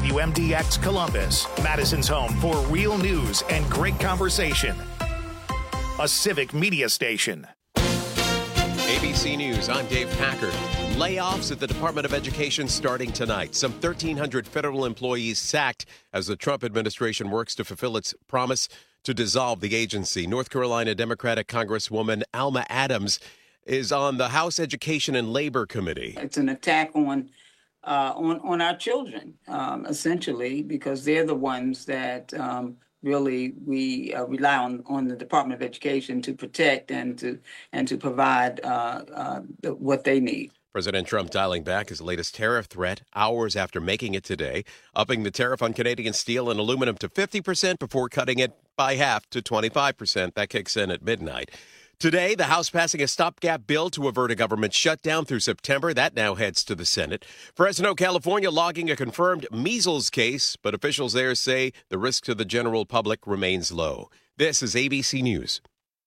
WMDX Columbus, Madison's home for real news and great conversation. A civic media station. ABC News, I'm Dave Packard. Layoffs at the Department of Education starting tonight. Some 1,300 federal employees sacked as the Trump administration works to fulfill its promise to dissolve the agency. North Carolina Democratic Congresswoman Alma Adams is on the House Education and Labor Committee. It's an attack on our children, essentially, because they're the ones that really we rely on the Department of Education to protect and to provide what they need. President Trump dialing back his latest tariff threat hours after making it today, upping the tariff on Canadian steel and aluminum to 50% before cutting it by half to 25%. That kicks in at midnight. Today, the House passing a stopgap bill to avert a government shutdown through September. That now heads to the Senate. Fresno, California, logging a confirmed measles case, but officials there say the risk to the general public remains low. This is ABC News.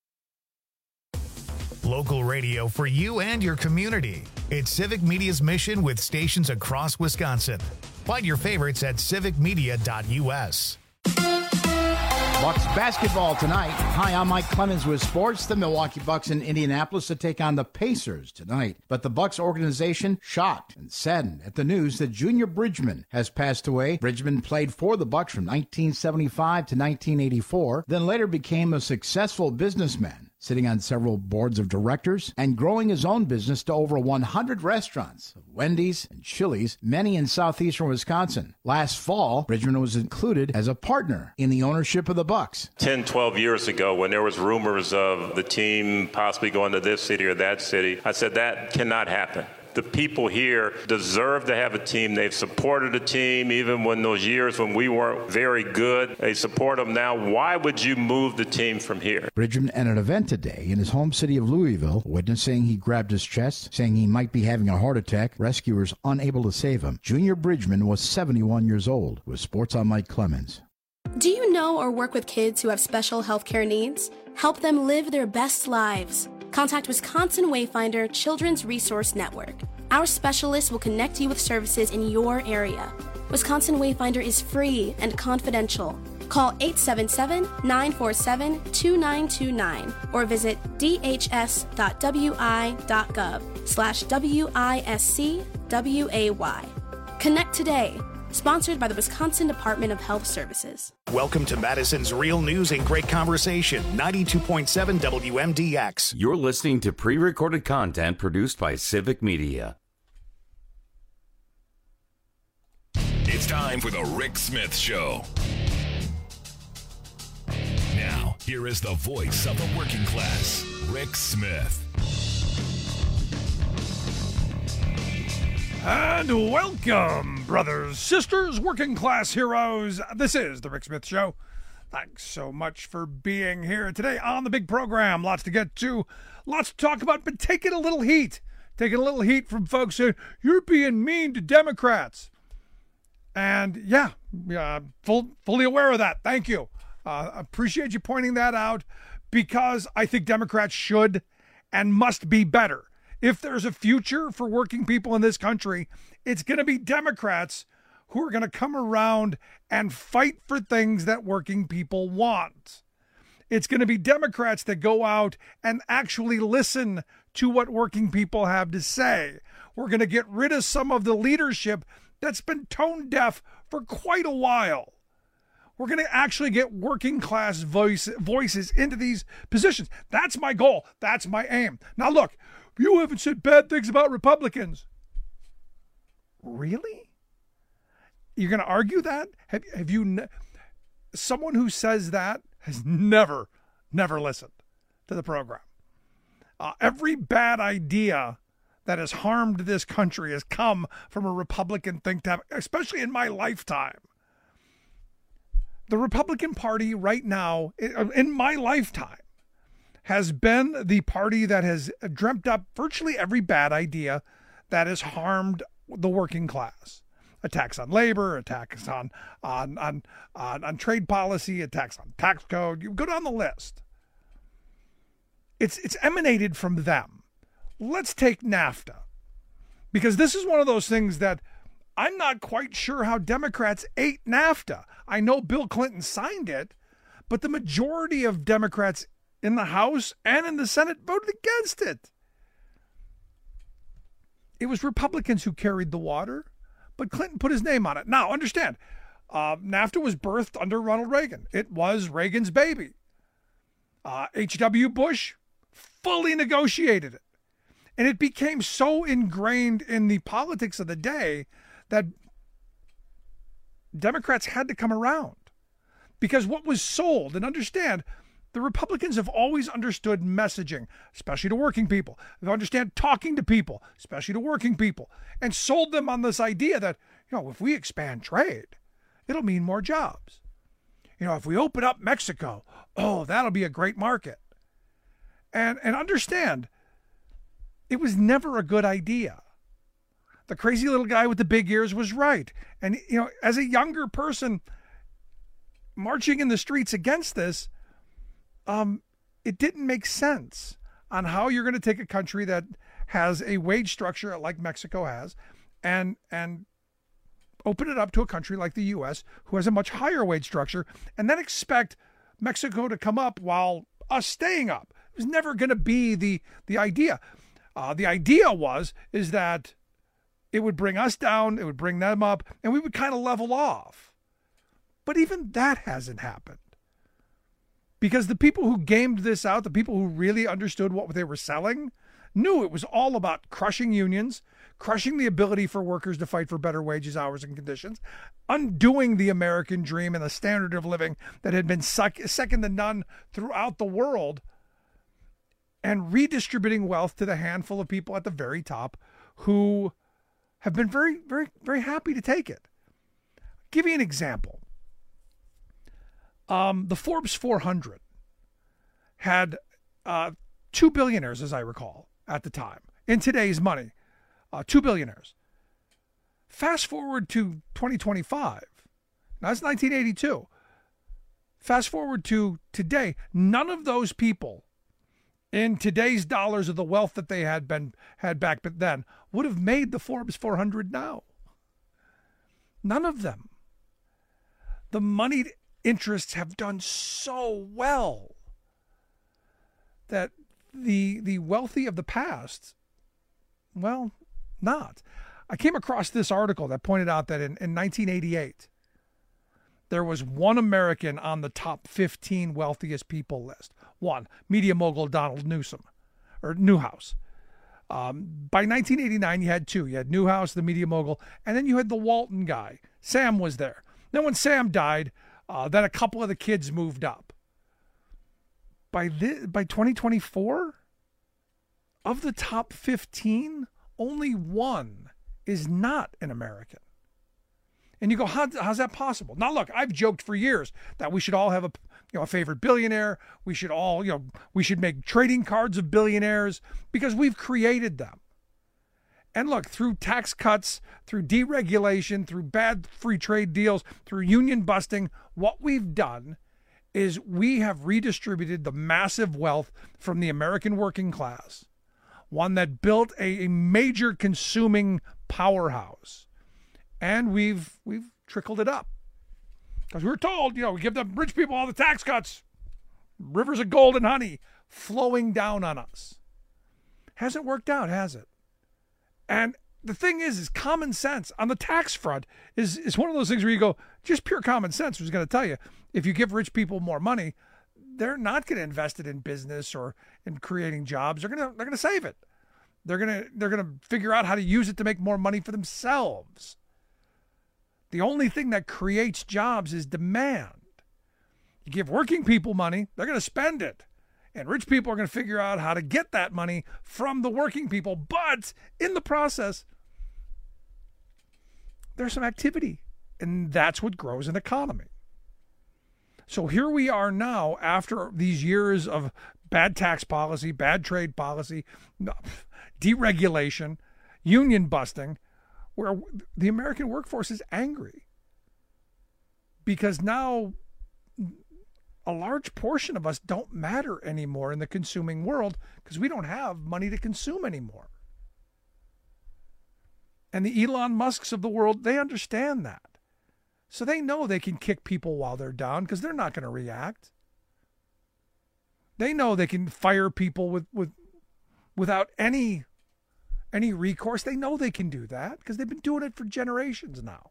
Local radio for you and your community. It's Civic Media's mission with stations across Wisconsin. Find your favorites at civicmedia.us. Bucks basketball tonight. Hi, I'm Mike Clemens with sports. The Milwaukee Bucks in Indianapolis to take on the Pacers tonight. But the Bucks organization shocked and saddened at the news that Junior Bridgman has passed away. Bridgman played for the Bucks from 1975 to 1984, then later became a successful businessman, sitting on several boards of directors and growing his own business to over 100 restaurants, Wendy's and Chili's, many in southeastern Wisconsin. Last fall, Bridgman was included as a partner in the ownership of the Bucks. 10, 12 years ago, when there was rumors of the team possibly going to this city or that city, I said that cannot happen. The people here deserve to have a team. They've supported a team even when those years when we weren't very good. They support them now. Why would you move the team from here? Bridgman at an event today in his home city of Louisville, witness saying he grabbed his chest, saying he might be having a heart attack. Rescuers unable to save him. Junior Bridgman was 71 years old. With Sports, I'm Mike Clemens. Do you know or work with kids who have special health care needs? Help them live their best lives. Contact Wisconsin Wayfinder Children's Resource Network. Our specialists will connect you with services in your area. Wisconsin Wayfinder is free and confidential. Call 877-947-2929 or visit dhs.wi.gov/WISCWAY. Connect today. Sponsored by the Wisconsin Department of Health Services. Welcome to Madison's real news and great conversation, 92.7 WMDX. You're listening to pre-recorded content produced by Civic Media. It's time for the Rick Smith Show. Now, here is the voice of the working class, Rick Smith. And welcome, brothers, sisters, working class heroes. This is the Rick Smith Show. Thanks so much for being here today on the big program. Lots to get to, lots to talk about, but taking a little heat. Taking a little heat from folks saying, you're being mean to Democrats. And fully aware of that. Thank you. Appreciate you pointing that out, because I think Democrats should and must be better. If there's a future for working people in this country, it's going to be Democrats who are going to come around and fight for things that working people want. It's going to be Democrats that go out and actually listen to what working people have to say. We're going to get rid of some of the leadership that's been tone deaf for quite a while. We're going to actually get working class voices into these positions. That's my goal. That's my aim. Now look, you haven't said bad things about Republicans. Really? You're going to argue that? Have you? Someone who says that has never listened to the program. Every bad idea that has harmed this country has come from a Republican think tank, especially in my lifetime. The Republican Party right now, in my lifetime, has been the party that has dreamt up virtually every bad idea that has harmed the working class. Attacks on labor, attacks on trade policy, attacks on tax code. You go down the list. It's emanated from them. Let's take NAFTA, because this is one of those things that I'm not quite sure how Democrats ate NAFTA. I know Bill Clinton signed it, but the majority of Democrats in the House and in the Senate voted against it. It was Republicans who carried the water, but Clinton put his name on it. Now, understand, NAFTA was birthed under Ronald Reagan. It was Reagan's baby. H.W. Bush fully negotiated it. And it became so ingrained in the politics of the day that Democrats had to come around. Because what was sold, and understand, the Republicans have always understood messaging, especially to working people. They understand talking to people, especially to working people, and sold them on this idea that, if we expand trade, it'll mean more jobs. If we open up Mexico, that'll be a great market. And understand, it was never a good idea. The crazy little guy with the big ears was right. And, as a younger person marching in the streets against this, it didn't make sense on how you're going to take a country that has a wage structure like Mexico has and open it up to a country like the U.S. who has a much higher wage structure and then expect Mexico to come up while us staying up. It was never going to be the idea. The idea is that it would bring us down, it would bring them up, and we would kind of level off. But even that hasn't happened. Because the people who gamed this out, the people who really understood what they were selling, knew it was all about crushing unions, crushing the ability for workers to fight for better wages, hours, and conditions, undoing the American dream and the standard of living that had been second to none throughout the world, and redistributing wealth to the handful of people at the very top who have been very, very, very happy to take it. I'll give you an example. The Forbes 400 had 2 billionaires, as I recall, at the time. In today's money, 2 billionaires. Fast forward to 2025. Now, that's 1982. Fast forward to today. None of those people, in today's dollars of the wealth that they had back then, would have made the Forbes 400 now. None of them. The moneyed interests have done so well that the wealthy of the past, well, not. I came across this article that pointed out that in 1988, there was one American on the top 15 wealthiest people list. One, media mogul Donald Newhouse. By 1989, you had two. You had Newhouse, the media mogul, and then you had the Walton guy. Sam was there. Then when Sam died, then a couple of the kids moved up. By 2024, of the top 15, only one is not an American. And you go, how's that possible? Now, look, I've joked for years that we should all have a favorite billionaire. We should all, we should make trading cards of billionaires because we've created them. And look, through tax cuts, through deregulation, through bad free trade deals, through union busting, what we've done is we have redistributed the massive wealth from the American working class, one that built a major consuming powerhouse. And we've trickled it up. Because we were told, we give the rich people all the tax cuts. Rivers of gold and honey flowing down on us. Hasn't worked out, has it? And the thing is common sense on the tax front is one of those things where you go, just pure common sense was going to tell you, if you give rich people more money, they're not going to invest it in business or in creating jobs. They're going to save it. They're going to figure out how to use it to make more money for themselves. The only thing that creates jobs is demand. You give working people money, they're going to spend it. And rich people are going to figure out how to get that money from the working people. But in the process, there's some activity. And that's what grows an economy. So here we are now after these years of bad tax policy, bad trade policy, deregulation, union busting, where the American workforce is angry. Because now a large portion of us don't matter anymore in the consuming world because we don't have money to consume anymore. And the Elon Musks of the world, they understand that. So they know they can kick people while they're down because they're not going to react. They know they can fire people without any recourse. They know they can do that because they've been doing it for generations now.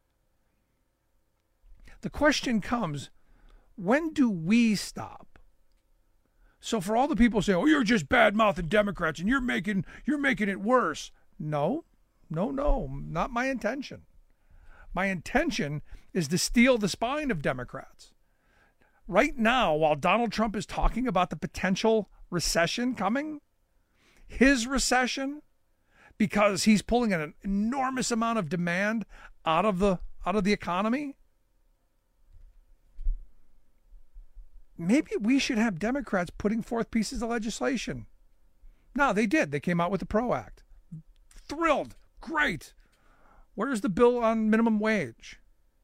The question comes, when do we stop? So for all the people saying, "Oh, you're just bad-mouthing Democrats and you're making it worse." No, not my intention. My intention is to steal the spine of Democrats. Right now, while Donald Trump is talking about the potential recession coming, his recession, because he's pulling an enormous amount of demand out of the economy, maybe we should have Democrats putting forth pieces of legislation. No, they did. They came out with the PRO Act. Thrilled. Great. Where's the bill on minimum wage?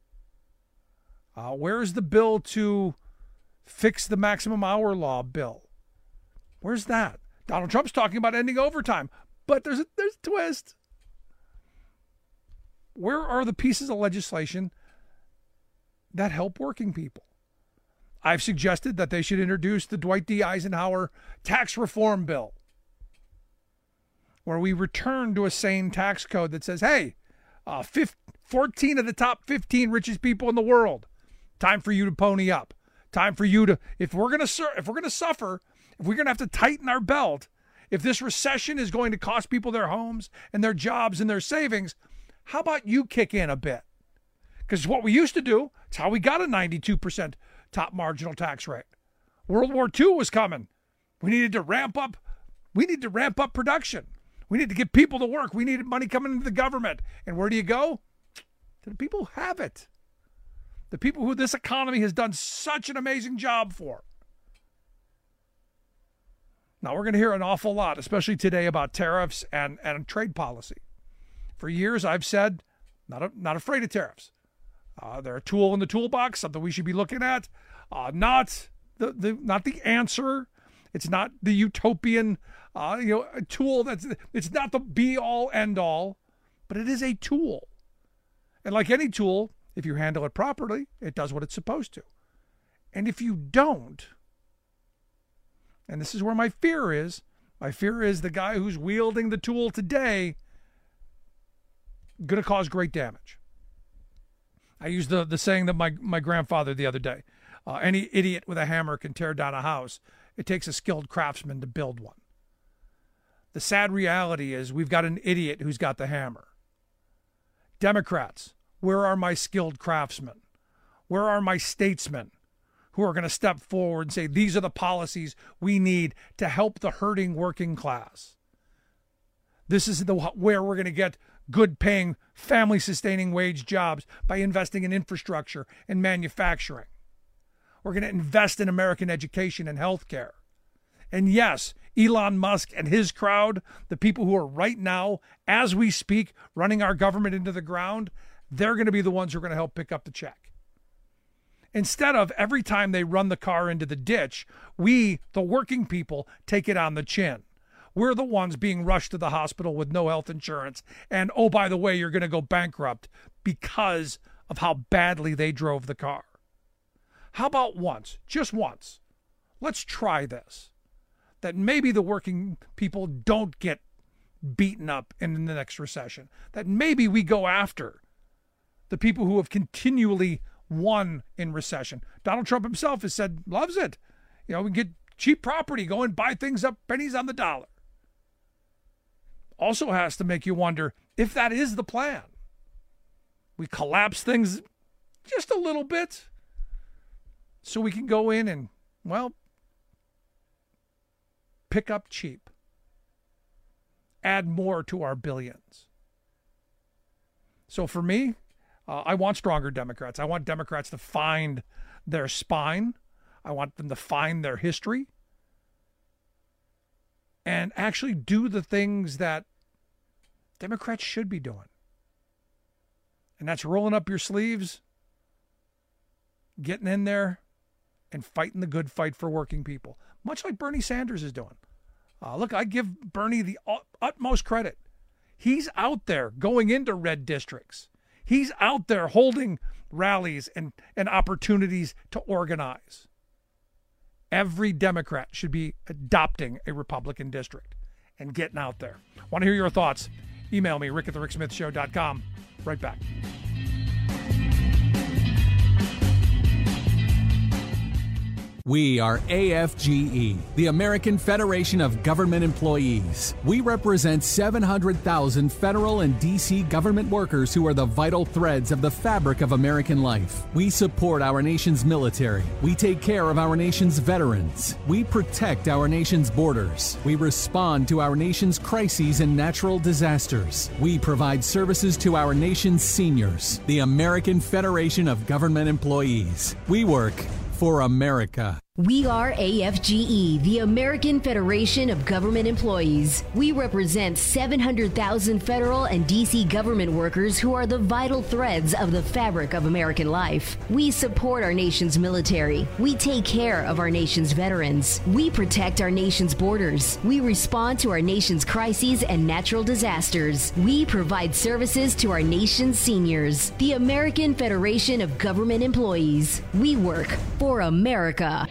Where's the bill to fix the maximum hour law bill? Where's that? Donald Trump's talking about ending overtime, but there's a twist. Where are the pieces of legislation that help working people? I've suggested that they should introduce the Dwight D. Eisenhower tax reform bill, where we return to a sane tax code that says, hey, 14 of the top 15 richest people in the world, time for you to pony up. Time for you to, if we're going to suffer, if we're going to have to tighten our belt, if this recession is going to cost people their homes and their jobs and their savings, how about you kick in a bit? Because what we used to do, it's how we got a 92% top marginal tax rate. World War II was coming. We needed to ramp up production. We need to get people to work. We needed money coming into the government. And where do you go? To the people who have it. The people who this economy has done such an amazing job for. Now, we're going to hear an awful lot, especially today, about tariffs and trade policy. For years, I've said, not afraid of tariffs. They're a tool in the toolbox, something we should be looking at. Not the answer. It's not the utopian tool. It's not the be-all, end-all, but it is a tool. And like any tool, if you handle it properly, it does what it's supposed to. And if you don't, and this is where my fear is the guy who's wielding the tool today going to cause great damage. I used the saying that my grandfather the other day, any idiot with a hammer can tear down a house. It takes a skilled craftsman to build one. The sad reality is we've got an idiot who's got the hammer. Democrats, where are my skilled craftsmen? Where are my statesmen who are going to step forward and say, these are the policies we need to help the hurting working class? This is where we're going to get good paying, family sustaining wage jobs by investing in infrastructure and manufacturing. We're going to invest in American education and healthcare. And yes, Elon Musk and his crowd, the people who are right now, as we speak, running our government into the ground, they're going to be the ones who are going to help pick up the check. Instead of every time they run the car into the ditch, we, the working people, take it on the chin. We're the ones being rushed to the hospital with no health insurance. And, oh, by the way, you're going to go bankrupt because of how badly they drove the car. How about once, just once, let's try this, that maybe the working people don't get beaten up in the next recession, that maybe we go after the people who have continually won in recession. Donald Trump himself has said, loves it. We can get cheap property, go and buy things up pennies on the dollar. Also has to make you wonder if that is the plan. We collapse things just a little bit so we can go in and, pick up cheap. Add more to our billions. So for me, I want stronger Democrats. I want Democrats to find their spine. I want them to find their history and actually do the things that Democrats should be doing. And that's rolling up your sleeves, getting in there, and fighting the good fight for working people, much like Bernie Sanders is doing. Look, I give Bernie the utmost credit. He's out there going into red districts. He's out there holding rallies and opportunities to organize. Every Democrat should be adopting a Republican district and getting out there. Want to hear your thoughts? Email me, rick@thericksmithshow.com. Right back. We are AFGE, the American Federation of Government Employees. We represent 700,000 federal and D.C. government workers who are the vital threads of the fabric of American life. We support our nation's military. We take care of our nation's veterans. We protect our nation's borders. We respond to our nation's crises and natural disasters. We provide services to our nation's seniors. The American Federation of Government Employees. We work for America. We are AFGE, the American Federation of Government Employees. We represent 700,000 federal and D.C. government workers who are the vital threads of the fabric of American life. We support our nation's military. We take care of our nation's veterans. We protect our nation's borders. We respond to our nation's crises and natural disasters. We provide services to our nation's seniors. The American Federation of Government Employees. We work for America.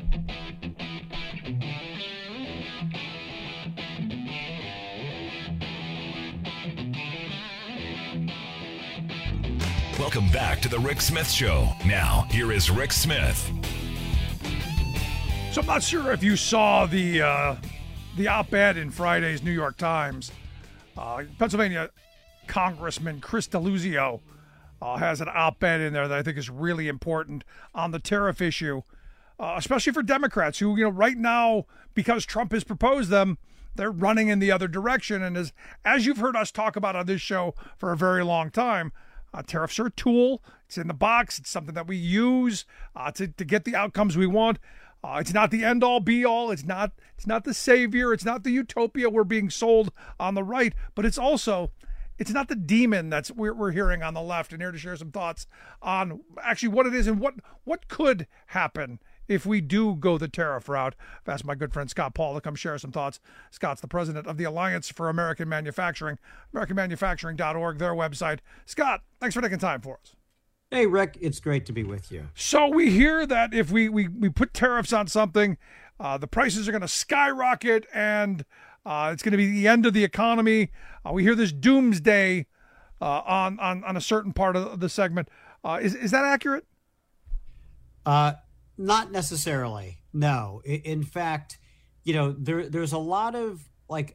Welcome back to the Rick Smith Show. Now, here is Rick Smith. So I'm not sure if you saw the op-ed in Friday's New York Times. Pennsylvania Congressman Chris Deluzio has an op-ed in there that I think is really important on the tariff issue, especially for Democrats who, right now, because Trump has proposed them, they're running in the other direction. And as you've heard us talk about on this show for a very long time, tariffs are a tool. It's in the box. It's something that we use to get the outcomes we want. It's not the end-all, be-all. It's not the savior. It's not the utopia we're being sold on the right. But it's not the demon that's we're hearing on the left. And here to share some thoughts on actually what it is and what could happen if we do go the tariff route. I've asked my good friend Scott Paul to come share some thoughts. Scott's the president of the Alliance for American Manufacturing, AmericanManufacturing.org, their website. Scott, thanks for taking time for us. Hey, Rick, it's great to be with you. So we hear that if we put tariffs on something, the prices are going to skyrocket and it's going to be the end of the economy. We hear this doomsday on a certain part of the segment. Is that accurate? Not necessarily. No. In fact, there's a lot of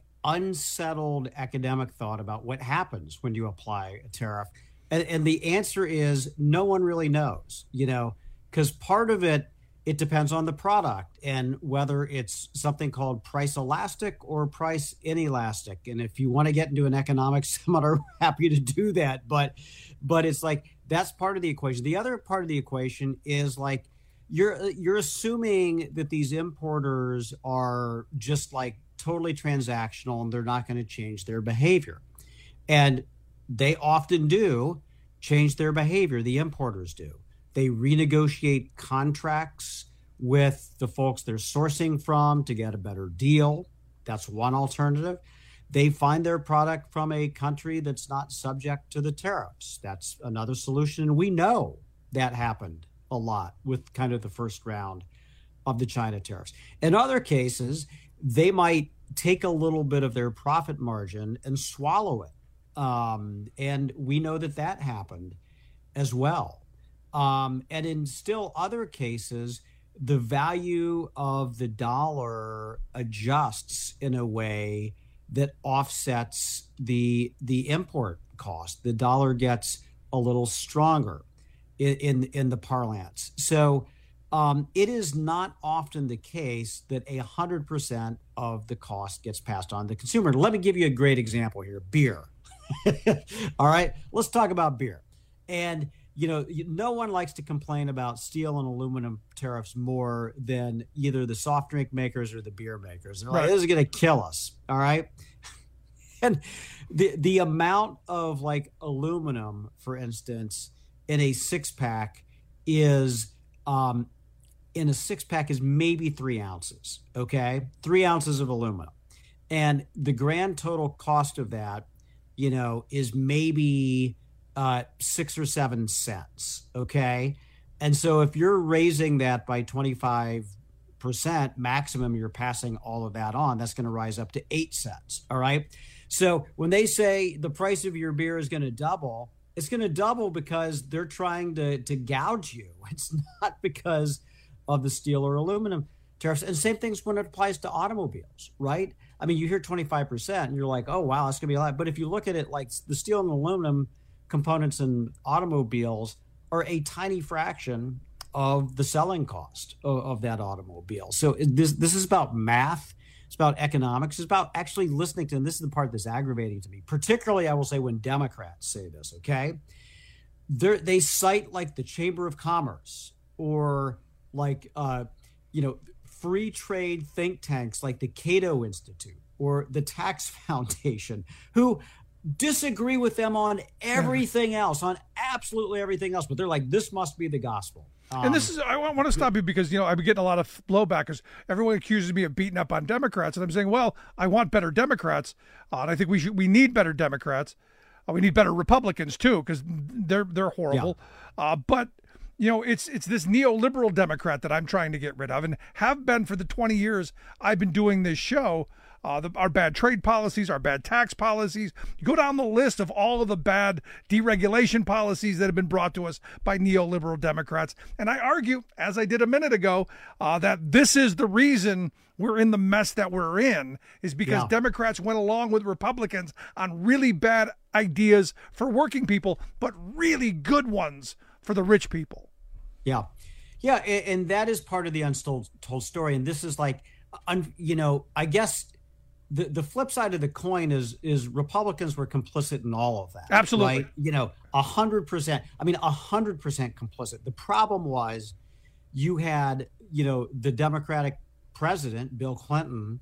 unsettled academic thought about what happens when you apply a tariff. And the answer is no one really knows, because part of it depends on the product and whether it's something called price elastic or price inelastic. And if you want to get into an economics seminar, happy to do that. But it's that's part of the equation. The other part of the equation is you're assuming that these importers are just totally transactional and they're not going to change their behavior. And they often do change their behavior. The importers do. They renegotiate contracts with the folks they're sourcing from to get a better deal. That's one alternative. They find their product from a country that's not subject to the tariffs. That's another solution. And we know that happened a lot with kind of the first round of the China tariffs. In other cases, they might take a little bit of their profit margin and swallow it. And we know that happened as well. And in still other cases, the value of the dollar adjusts in a way that offsets the import cost. The dollar gets a little stronger in the parlance. So it is not often the case that 100% of the cost gets passed on to the consumer. Let me give you a great example here, beer. All right, let's talk about beer. And, no one likes to complain about steel and aluminum tariffs more than either the soft drink makers or the beer makers. They're this is going to kill us. All right. And the amount of aluminum, for instance, in a six-pack is maybe 3 ounces. Okay. 3 ounces of aluminum. And the grand total cost of that is maybe 6 or 7 cents. Okay. And so if you're raising that by 25% maximum, you're passing all of that on, that's going to rise up to 8 cents. All right. So when they say the price of your beer is going to double, it's going to double because they're trying to gouge you. It's not because of the steel or aluminum tariffs. And same things when it applies to automobiles, right? I mean, you hear 25% and you're like, oh, wow, that's going to be a lot. But if you look at it, like the steel and aluminum components in automobiles are a tiny fraction of the selling cost of that automobile. So this is about math. It's about economics. It's about actually listening to, and this is the part that's aggravating to me, particularly, I will say, when Democrats say this, okay? They cite like the Chamber of Commerce or like, free trade think tanks like the Cato Institute or the Tax Foundation, who disagree with them on everything else, on absolutely everything else. But they're like, this must be the gospel. And this is, I want to stop you because, I've been getting a lot of blowback because everyone accuses me of beating up on Democrats. And I'm saying, well, I want better Democrats. And I think we need better Democrats. We need better Republicans too, because they're horrible. Yeah. But it's this neoliberal Democrat that I'm trying to get rid of and have been for the 20 years I've been doing this show. Our bad trade policies, our bad tax policies. You go down the list of all of the bad deregulation policies that have been brought to us by neoliberal Democrats. And I argue, as I did a minute ago, that this is the reason we're in the mess that we're in, is because Democrats went along with Republicans on really bad ideas for working people, but really good ones for the rich people. Yeah. Yeah. And that is part of the untold story. And this is like, I guess the flip side of the coin is Republicans were complicit in all of that. Absolutely. Right? 100%. I mean, 100% complicit. The problem was you had, the Democratic president, Bill Clinton,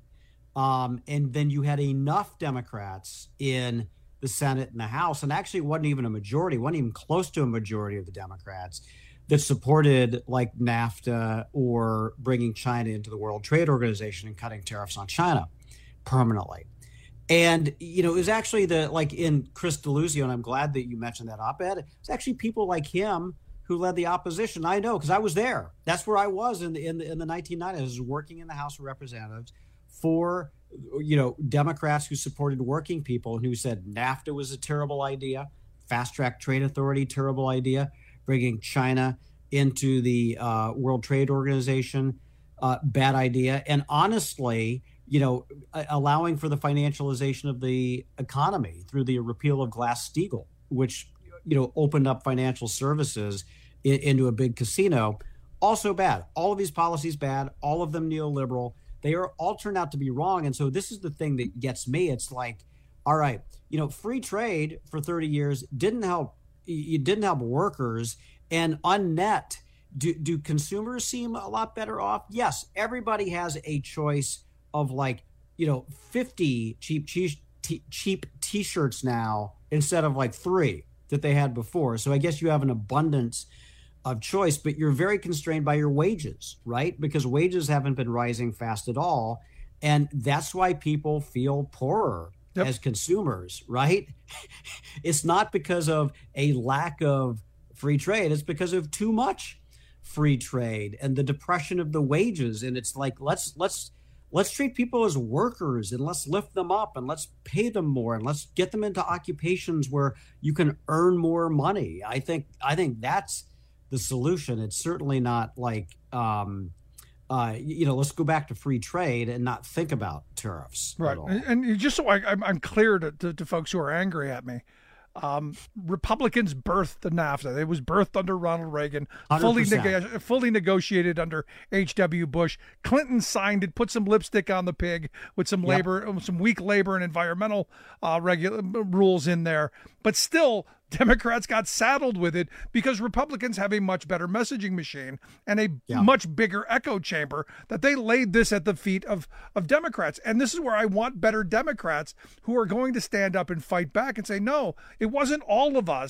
and then you had enough Democrats in the Senate and the House, and actually it wasn't even a majority, wasn't even close to a majority of the Democrats that supported like NAFTA or bringing China into the World Trade Organization and cutting tariffs on China permanently. And, it was actually in Chris Deluzio, and I'm glad that you mentioned that op-ed, it's actually people like him who led the opposition. I know, because I was there. That's where I was in the 1990s. I was working in the House of Representatives for, Democrats who supported working people and who said NAFTA was a terrible idea, fast-track trade authority, terrible idea, bringing China into the World Trade Organization, bad idea. And honestly, allowing for the financialization of the economy through the repeal of Glass-Steagall, which, opened up financial services into a big casino, also bad. All of these policies bad, all of them neoliberal. They are all turned out to be wrong. And so this is the thing that gets me. It's like, all right, free trade for 30 years didn't help. It didn't help workers. And on net, do consumers seem a lot better off? Yes, everybody has a choice of 50 cheap T-shirts now instead of 3 that they had before. So I guess you have an abundance of choice, but you're very constrained by your wages, right? Because wages haven't been rising fast at all. And that's why people feel poorer as consumers, right? It's not because of a lack of free trade. It's because of too much free trade and the depression of the wages. And it's like, let's treat people as workers and let's lift them up and let's pay them more and let's get them into occupations where you can earn more money. I think that's the solution. It's certainly not let's go back to free trade and not think about tariffs. Right. And just so I'm clear to folks who are angry at me, Republicans birthed the NAFTA. It was birthed under Ronald Reagan, fully negotiated under H.W. Bush. Clinton signed it, put some lipstick on the pig with some labor, some weak labor and environmental rules in there. But still, Democrats got saddled with it because Republicans have a much better messaging machine and a much bigger echo chamber that they laid this at the feet of Democrats. And this is where I want better Democrats who are going to stand up and fight back and say, no, it wasn't all of us.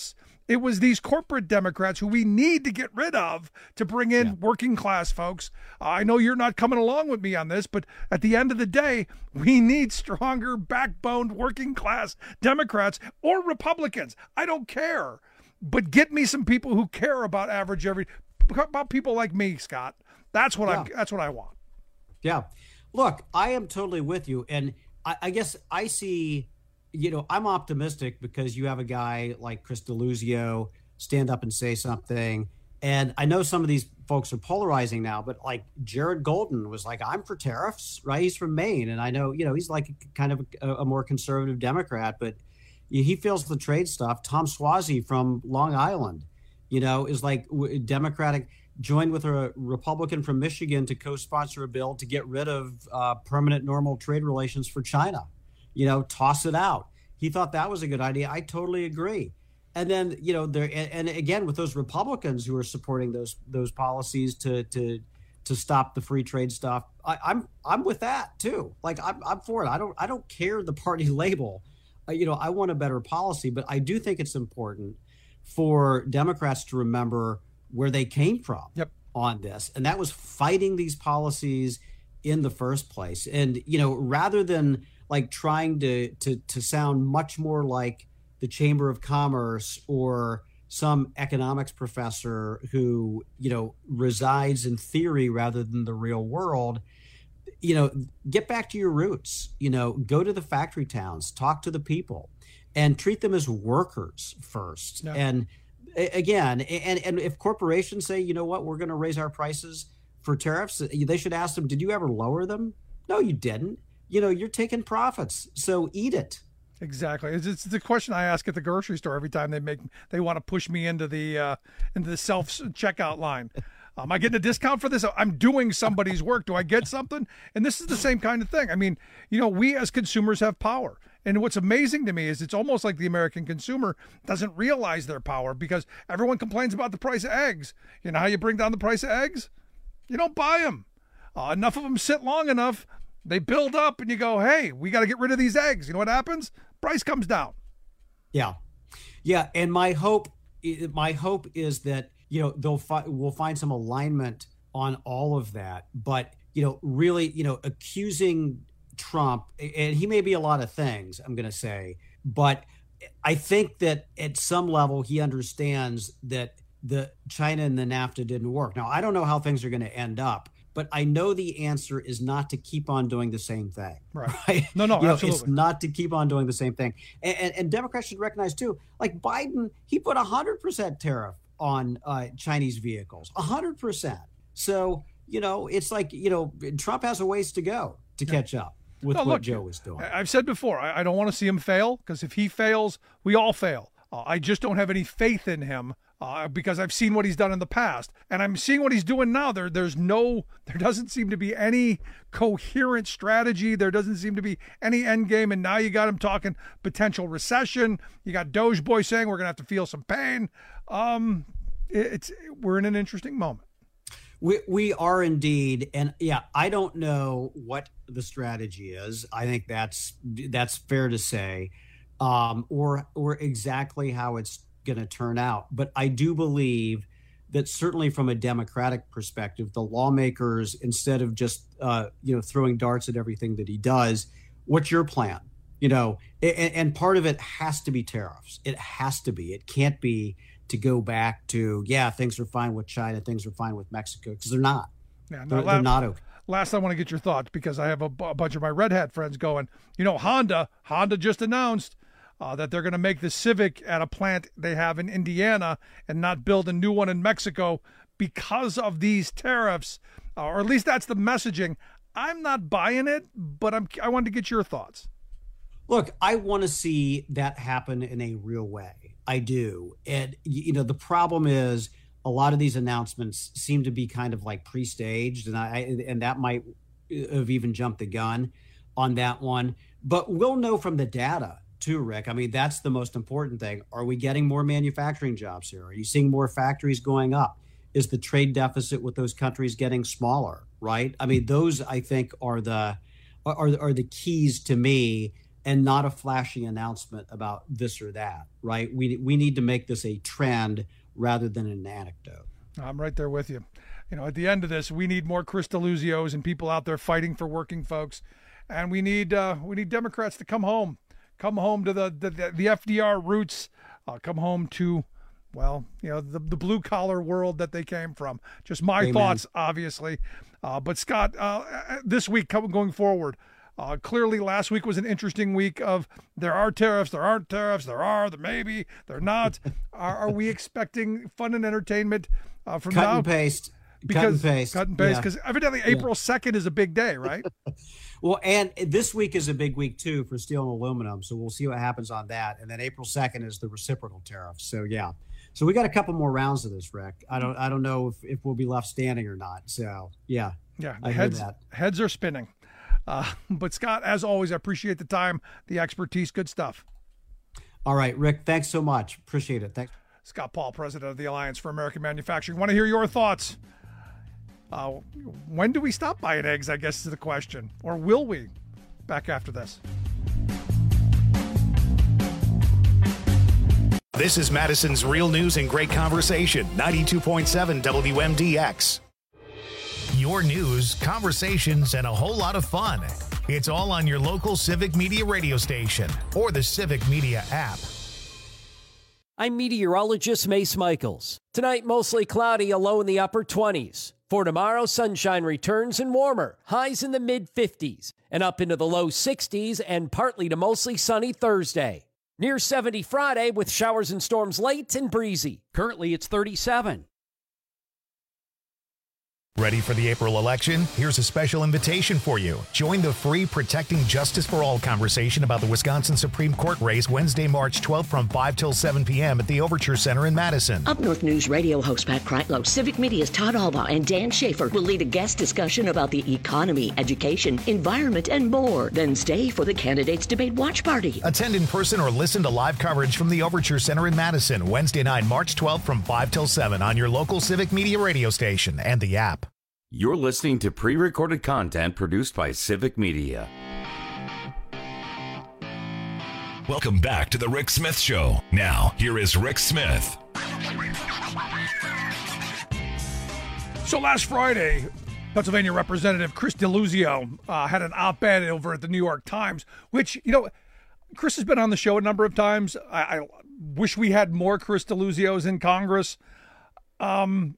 It was these corporate Democrats who we need to get rid of to bring in working class folks. I know you're not coming along with me on this, but at the end of the day, we need stronger backboned working class Democrats or Republicans. I don't care, but get me some people who care about about people like me, Scott. That's what I want. Yeah. Look, I am totally with you. And I guess I see, I'm optimistic because you have a guy like Chris Deluzio stand up and say something. And I know some of these folks are polarizing now, but like Jared Golden was like, I'm for tariffs, right? He's from Maine. And I know, he's like kind of a more conservative Democrat, but he feels the trade stuff. Tom Suozzi from Long Island, is like Democratic, joined with a Republican from Michigan to co-sponsor a bill to get rid of permanent normal trade relations for China. Toss it out. He thought that was a good idea. I totally agree. And then, and again, with those Republicans who are supporting those policies to stop the free trade stuff, I'm with that too. Like I'm for it. I don't care the party label. I want a better policy, but I do think it's important for Democrats to remember where they came from on this. And that was fighting these policies in the first place. And, rather than like trying to sound much more like the Chamber of Commerce or some economics professor who, resides in theory rather than the real world, get back to your roots, go to the factory towns, talk to the people and treat them as workers first. Yeah. And again, and if corporations say, you know what, we're going to raise our prices for tariffs, they should ask them, did you ever lower them? No, you didn't. You're taking profits, so eat it. Exactly. It's the question I ask at the grocery store every time they want to push me into the self checkout line. Am I getting a discount for this? I'm doing somebody's work. Do I get something? And this is the same kind of thing. I mean, we as consumers have power. And what's amazing to me is it's almost like the American consumer doesn't realize their power because everyone complains about the price of eggs. You know how you bring down the price of eggs? You don't buy them. Enough of them sit long enough, they build up, and you go, hey, we got to get rid of these eggs. You know what happens? Price comes down. Yeah. Yeah, and my hope is that, we'll find some alignment on all of that. But, really, accusing Trump, and he may be a lot of things, I'm going to say, but I think that at some level he understands that the China and the NAFTA didn't work. Now, I don't know how things are going to end up, but I know the answer is not to keep on doing the same thing. Right? No, absolutely. It's not to keep on doing the same thing. And Democrats should recognize too, like Biden, he put 100% tariff on Chinese vehicles, 100%. So, it's like, Trump has a ways to go to catch up with what Joe was doing. I've said before, I don't want to see him fail because if he fails, we all fail. I just don't have any faith in him because I've seen what he's done in the past, and I'm seeing what he's doing now. There doesn't seem to be any coherent strategy. There doesn't seem to be any end game, and now you got him talking potential recession. You got Doge Boy saying we're going to have to feel some pain. We're in an interesting moment. We are indeed. And yeah, I don't know what the strategy is. I think that's fair to say, or exactly how it's going to turn out. But I do believe that certainly from a Democratic perspective, the lawmakers, instead of just, throwing darts at everything that he does, what's your plan? And part of it has to be tariffs. It has to be. It can't be to go back to, things are fine with China, things are fine with Mexico, because they're not. Yeah, they're not okay. Last, I want to get your thoughts because I have a bunch of my Red Hat friends going, Honda just announced that they're going to make the Civic at a plant they have in Indiana and not build a new one in Mexico because of these tariffs, or at least that's the messaging. I'm not buying it, but I wanted to get your thoughts. Look, I want to see that happen in a real way. I do. And, the problem is a lot of these announcements seem to be kind of like pre-staged, and that might have even jumped the gun on that one. But we'll know from the data too, Rick. I mean, that's the most important thing. Are we getting more manufacturing jobs here? Are you seeing more factories going up? Is the trade deficit with those countries getting smaller, right? I mean, those, I think, are the keys to me. and not a flashy announcement about this or that, right? We need to make this a trend rather than an anecdote. I'm right there with you. At the end of this, we need more Chris Deluzio's and people out there fighting for working folks. And we need Democrats to come home to the FDR roots, come home to, the blue collar world that they came from. Just my Amen. thoughts, obviously. But Scott, this week going forward, clearly last week was an interesting week of there are tariffs, there aren't tariffs, there are, there maybe, they're not. Are we expecting fun and entertainment from Cut now? And paste. Cut and paste, because evidently April 2nd is a big day, right? Well, and this week is a big week, too, for steel and aluminum. So we'll see what happens on that. And then April 2nd is the reciprocal tariff. So, yeah. So we got a couple more rounds of this, Rick. I don't know if we'll be left standing or not. So, yeah. Yeah, I hear that. Heads are spinning. But, Scott, as always, I appreciate the time, the expertise. Good stuff. All right, Rick, thanks so much. Appreciate it. Thanks. Scott Paul, president of the Alliance for American Manufacturing. Want to hear your thoughts. When do we stop buying eggs, I guess is the question. Or will we? Back after this. This is Madison's Real News and Great Conversation, 92.7 WMDX. Your news, conversations, and a whole lot of fun. It's all on your local Civic Media radio station or the Civic Media app. I'm meteorologist Mace Michaels. Tonight, mostly cloudy, a low in the upper 20s. For tomorrow, sunshine returns and warmer, highs in the mid-50s, and up into the low 60s and partly to mostly sunny Thursday. Near 70 Friday with showers and storms late and breezy. Currently, it's 37. Ready for the April election? Here's a special invitation for you. Join the free Protecting Justice for All conversation about the Wisconsin Supreme Court race Wednesday, March 12th from 5 till 7 p.m. at the Overture Center in Madison. Up North News radio host Pat Kreitlow, Civic Media's Todd Alba, and Dan Schaefer will lead a guest discussion about the economy, education, environment, and more. Then stay for the Candidates Debate Watch Party. Attend in person or listen to live coverage from the Overture Center in Madison, Wednesday night, March 12th from 5 till 7 on your local Civic Media radio station and the app. You're listening to pre-recorded content produced by Civic Media. Welcome back to the Rick Smith Show. Now, here is Rick Smith. So last Friday, Pennsylvania Representative Chris Deluzio had an op-ed over at the New York Times, which, Chris has been on the show a number of times. I wish we had more Chris Deluzios in Congress talking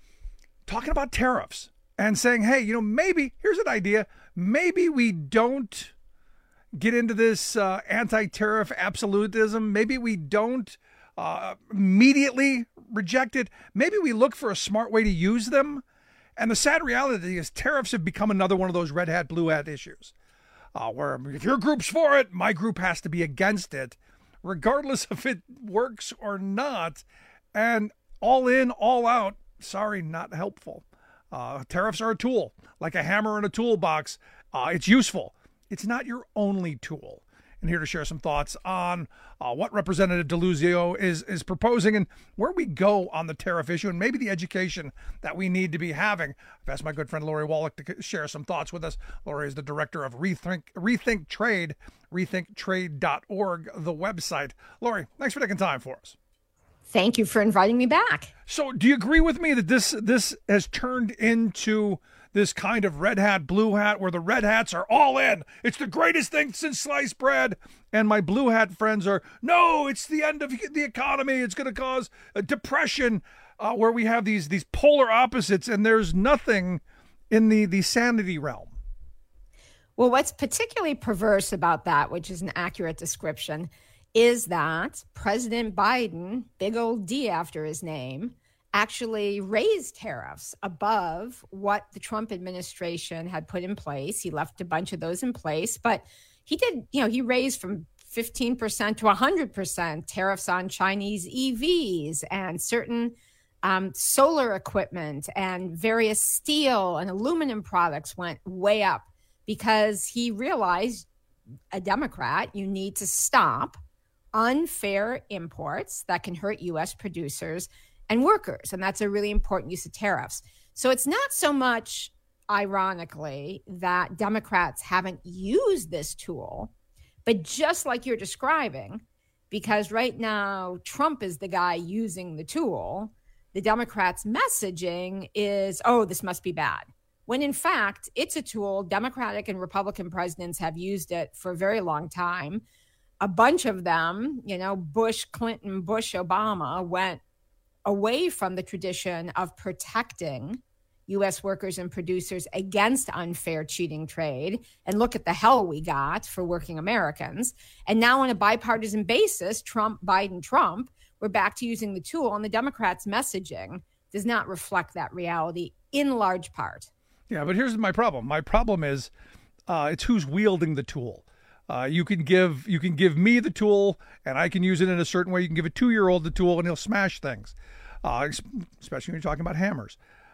about tariffs. And saying, hey, maybe, here's an idea, maybe we don't get into this anti-tariff absolutism. Maybe we don't immediately reject it. Maybe we look for a smart way to use them. And the sad reality is tariffs have become another one of those red hat, blue hat issues. Where if your group's for it, my group has to be against it, regardless if it works or not. And all in, all out, sorry, not helpful. Tariffs are a tool, like a hammer in a toolbox. It's useful. It's not your only tool. And here to share some thoughts on what Representative Deluzio is proposing and where we go on the tariff issue and maybe the education that we need to be having. I've asked my good friend Lori Wallach to share some thoughts with us. Lori is the director of Rethink Trade, rethinktrade.org, the website. Lori, thanks for taking time for us. Thank you for inviting me back. So do you agree with me that this has turned into this kind of red hat, blue hat, where the red hats are all in? It's the greatest thing since sliced bread. And my blue hat friends are, no, it's the end of the economy. It's going to cause a depression, where we have these polar opposites, and there's nothing in the sanity realm. Well, what's particularly perverse about that, which is an accurate description, is that President Biden, big old D after his name, actually raised tariffs above what the Trump administration had put in place. He left a bunch of those in place, but he did, he raised from 15% to 100% tariffs on Chinese EVs and certain solar equipment, and various steel and aluminum products went way up because he realized, a Democrat, you need to stop unfair imports that can hurt U.S. producers and workers. And that's a really important use of tariffs. So it's not so much, ironically, that Democrats haven't used this tool, But just like you're describing, because right now Trump is the guy using the tool, the Democrats' messaging is, oh, this must be bad. When in fact, it's a tool. Democratic and Republican presidents have used it for a very long time. A bunch of them, Bush, Clinton, Bush, Obama, went away from the tradition of protecting U.S. workers and producers against unfair cheating trade. And look at the hell we got for working Americans. And now on a bipartisan basis, Trump, Biden, Trump, we're back to using the tool. And the Democrats' messaging does not reflect that reality in large part. Yeah, but here's my problem. My problem is it's who's wielding the tool. You can give me the tool, and I can use it in a certain way. You can give a 2-year-old the tool, and he'll smash things, especially when you're talking about hammers.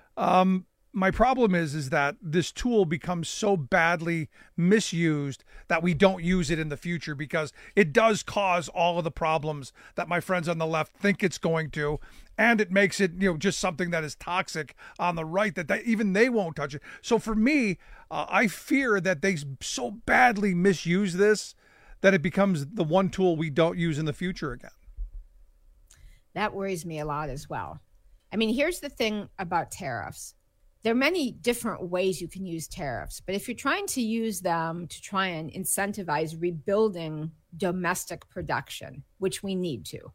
My problem is that this tool becomes so badly misused that we don't use it in the future, because it does cause all of the problems that my friends on the left think it's going to. And it makes it, just something that is toxic on the right, that even they won't touch it. So for me, I fear that they so badly misuse this that it becomes the one tool we don't use in the future again. That worries me a lot as well. I mean, here's the thing about tariffs. There are many different ways you can use tariffs, but if you're trying to use them to try and incentivize rebuilding domestic production, which we need to,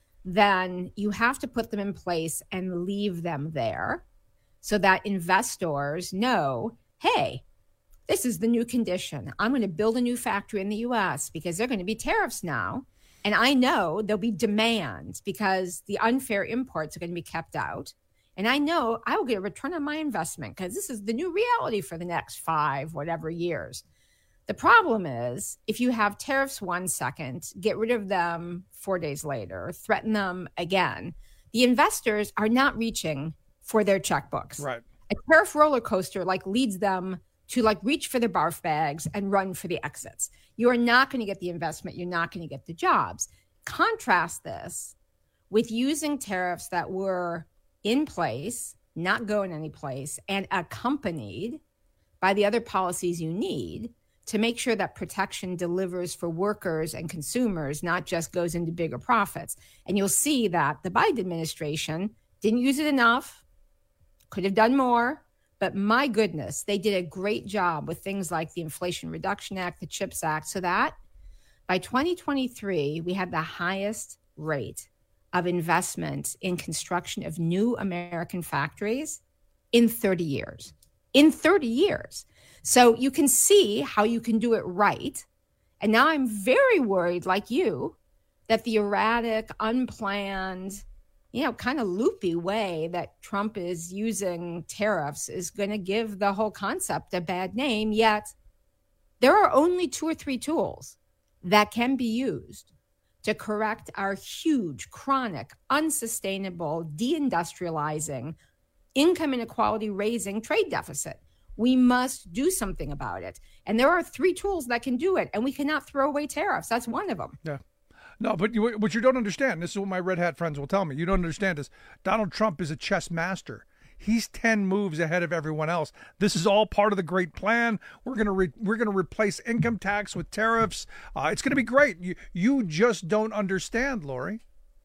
then you have to put them in place and leave them there so that investors know, hey, this is the new condition. I'm going to build a new factory in the U.S. because there are going to be tariffs now. And I know there'll be demand because the unfair imports are going to be kept out. And I know I will get a return on my investment because this is the new reality for the next 5 whatever years. The problem is if you have tariffs 1 second, get rid of them 4 days later, threaten them again, the investors are not reaching for their checkbooks. Right. A tariff roller coaster leads them to reach for their barf bags and run for the exits. You're not going to get the investment. You're not going to get the jobs. Contrast this with using tariffs that were in place, not going any place, and accompanied by the other policies you need to make sure that protection delivers for workers and consumers, not just goes into bigger profits. And you'll see that the Biden administration didn't use it enough, could have done more, but my goodness, they did a great job with things like the Inflation Reduction Act, the CHIPS Act, so that by 2023, we had the highest rate of investment in construction of new American factories in 30 years. In 30 years. So you can see how you can do it right. And now I'm very worried, like you, that the erratic, unplanned, kind of loopy way that Trump is using tariffs is going to give the whole concept a bad name. Yet there are only 2 or 3 tools that can be used to correct our huge, chronic, unsustainable, deindustrializing, income inequality raising trade deficit. We must do something about it. And there are 3 tools that can do it. And we cannot throw away tariffs. That's one of them. Yeah. No, but what you don't understand, this is what my red hat friends will tell me, you don't understand is Donald Trump is a chess master. He's 10 moves ahead of everyone else. This is all part of the great plan. We're gonna replace income tax with tariffs. It's gonna be great. You just don't understand, Lori.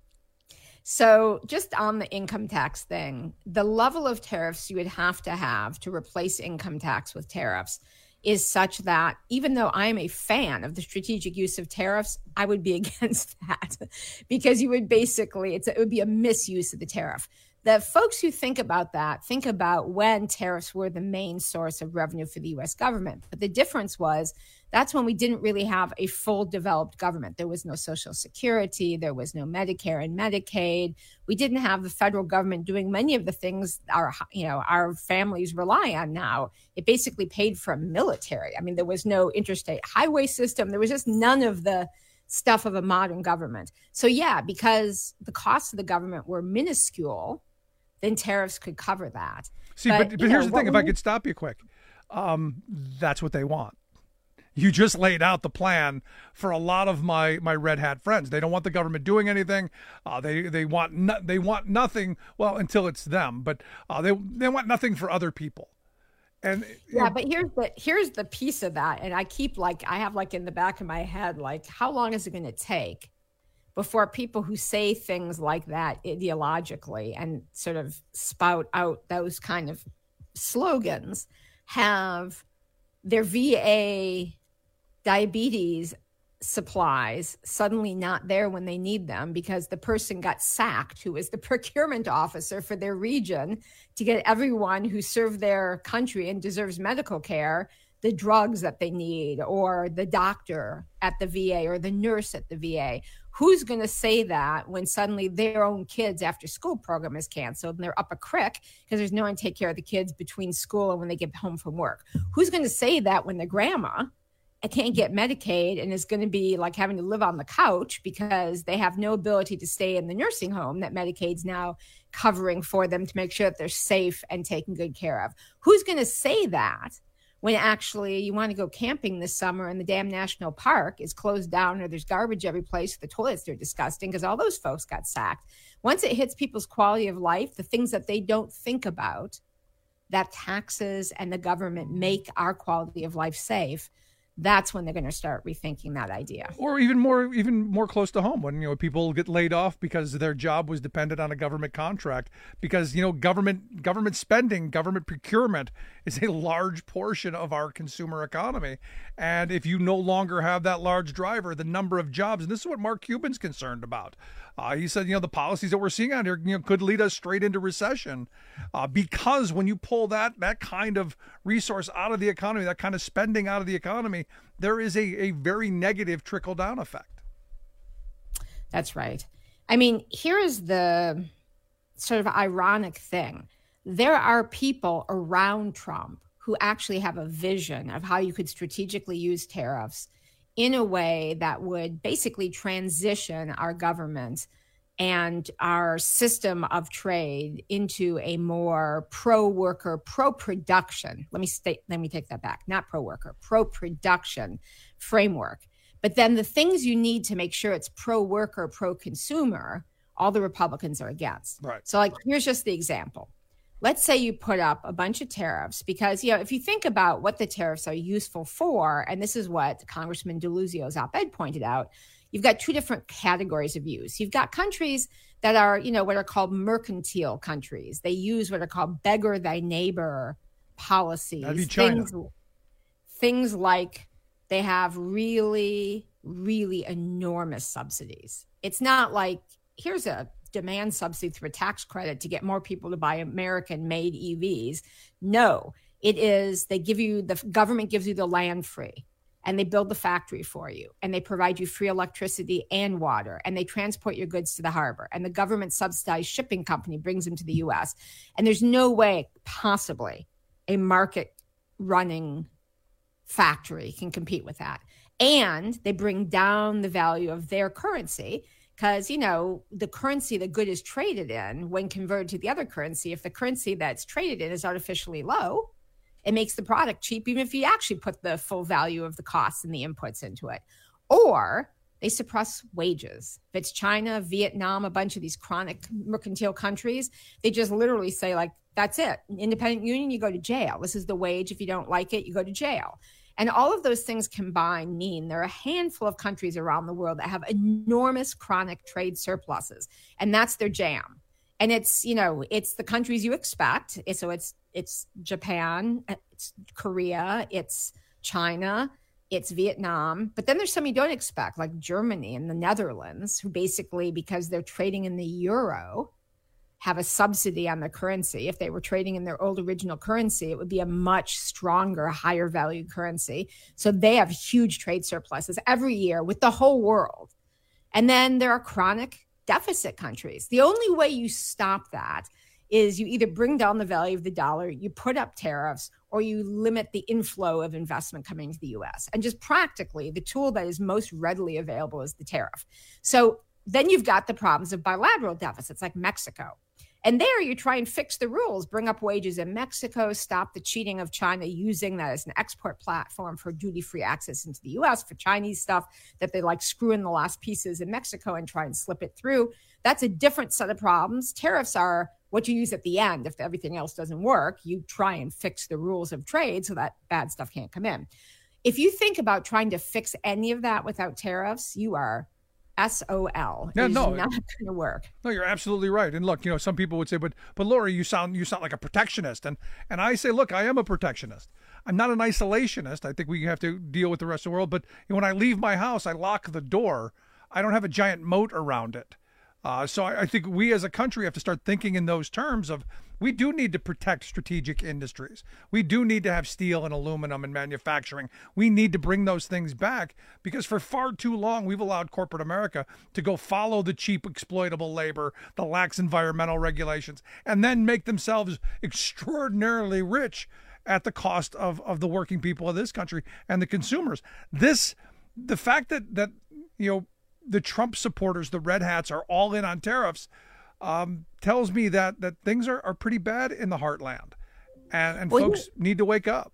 So just on the income tax thing, the level of tariffs you would have to replace income tax with tariffs is such that even though I'm a fan of the strategic use of tariffs, I would be against that because you would basically, it would be a misuse of the tariff. The folks who think about that think about when tariffs were the main source of revenue for the U.S. government. But the difference was that's when we didn't really have a full developed government. There was no Social Security. There was no Medicare and Medicaid. We didn't have the federal government doing many of the things our families rely on now. It basically paid for a military. I mean, there was no interstate highway system. There was just none of the stuff of a modern government. So yeah, because the costs of the government were minuscule, then tariffs could cover that. See, but here's the thing, if I could stop you quick. That's what they want. You just laid out the plan for a lot of my red hat friends. They don't want the government doing anything. They want nothing. Well, until it's them, but they want nothing for other people. And yeah, but here's the piece of that. And I have in the back of my head, how long is it going to take before people who say things like that ideologically and sort of spout out those kind of slogans have their VA diabetes supplies suddenly not there when they need them because the person got sacked who was the procurement officer for their region to get everyone who served their country and deserves medical care the drugs that they need, or the doctor at the VA or the nurse at the VA. Who's going to say that when suddenly their own kids' after school program is canceled and they're up a creek because there's no one to take care of the kids between school and when they get home from work? Who's going to say that when the grandma can't get Medicaid and is going to be having to live on the couch because they have no ability to stay in the nursing home that Medicaid's now covering for them to make sure that they're safe and taken good care of? Who's going to say that when actually you want to go camping this summer and the damn national park is closed down or there's garbage every place, the toilets are disgusting because all those folks got sacked? Once it hits people's quality of life, the things that they don't think about, that taxes and the government make our quality of life safe, that's when they're going to start rethinking that idea. Or even more close to home, when people get laid off because their job was dependent on a government contract, because government spending, government procurement is a large portion of our consumer economy. And if you no longer have that large driver, the number of jobs, and this is what Mark Cuban's concerned about. He said, the policies that we're seeing out here, could lead us straight into recession, because when you pull that kind of resource out of the economy, that kind of spending out of the economy, there is a very negative trickle down effect. That's right. I mean, here is the sort of ironic thing. There are people around Trump who actually have a vision of how you could strategically use tariffs in a way that would basically transition our government and our system of trade into a more pro-worker, pro-production. Let me take that back. Not pro-worker, pro-production framework. But then the things you need to make sure it's pro-worker, pro-consumer, all the Republicans are against. Right. So here's just the example. Let's say you put up a bunch of tariffs because, if you think about what the tariffs are useful for, and this is what Congressman DeLuzio's op-ed pointed out, you've got two different categories of use. You've got countries that are, what are called mercantile countries. They use what are called beggar thy neighbor policies. That'd be China. Things like they have really, really enormous subsidies. It's not like, here's a demand subsidy through a tax credit to get more people to buy American-made EVs. No, it is the government gives you the land free, and they build the factory for you, and they provide you free electricity and water, and they transport your goods to the harbor, and the government subsidized shipping company brings them to the U.S. And there's no way possibly a market running factory can compete with that. And they bring down the value of their currency, because, the currency the good is traded in, when converted to the other currency, if the currency that's traded in is artificially low, it makes the product cheap, even if you actually put the full value of the costs and the inputs into it. Or they suppress wages. If it's China, Vietnam, a bunch of these chronic mercantile countries, they just literally say, that's it. Independent union, you go to jail. This is the wage. If you don't like it, you go to jail. And all of those things combined mean there are a handful of countries around the world that have enormous chronic trade surpluses, and that's their jam. And it's, it's the countries you expect. So it's Japan, it's Korea, it's China, it's Vietnam. But then there's some you don't expect, like Germany and the Netherlands, who basically, because they're trading in the euro, have a subsidy on the currency. If they were trading in their old original currency, it would be a much stronger, higher value currency. So they have huge trade surpluses every year with the whole world. And then there are chronic deficit countries. The only way you stop that is you either bring down the value of the dollar, you put up tariffs, or you limit the inflow of investment coming to the US. And just practically, the tool that is most readily available is the tariff. So then you've got the problems of bilateral deficits like Mexico. And there you try and fix the rules, bring up wages in Mexico, stop the cheating of China using that as an export platform for duty-free access into the U.S. for Chinese stuff that they screw in the last pieces in Mexico and try and slip it through. That's a different set of problems. Tariffs are what you use at the end. If everything else doesn't work, you try and fix the rules of trade so that bad stuff can't come in. If you think about trying to fix any of that without tariffs, you are SOL. Yeah, it's no, not going to work. No, you're absolutely right. And look, some people would say, but Lori, you sound like a protectionist. And I say, look, I am a protectionist. I'm not an isolationist. I think we have to deal with the rest of the world. But when I leave my house, I lock the door. I don't have a giant moat around it. So I think we as a country have to start thinking in those terms of we do need to protect strategic industries. We do need to have steel and aluminum and manufacturing. We need to bring those things back because for far too long, we've allowed corporate America to go follow the cheap exploitable labor, the lax environmental regulations, and then make themselves extraordinarily rich at the cost of the working people of this country and the consumers. The fact that the Trump supporters, the red hats, are all in on tariffs, tells me that things are pretty bad in the heartland, and folks need to wake up.